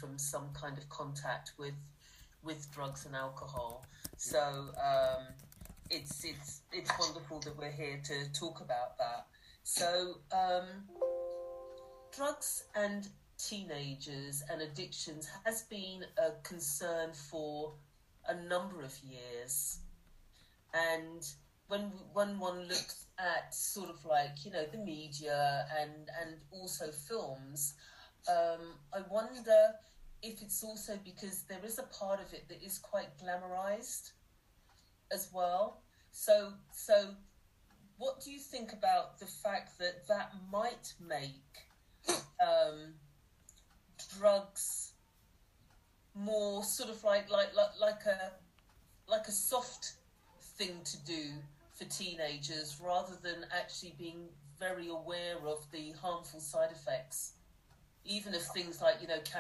from some kind of contact with drugs and alcohol. So it's wonderful that we're here to talk about that. So drugs and teenagers and addictions has been a concern for a number of years. And when one looks at sort of like, you know, the media and also films, I wonder if it's also because there is a part of it that is quite glamorized as well. So what do you think about the fact that that might make drugs more sort of like a soft thing to do for teenagers rather than actually being very aware of the harmful side effects, even of things like, you know,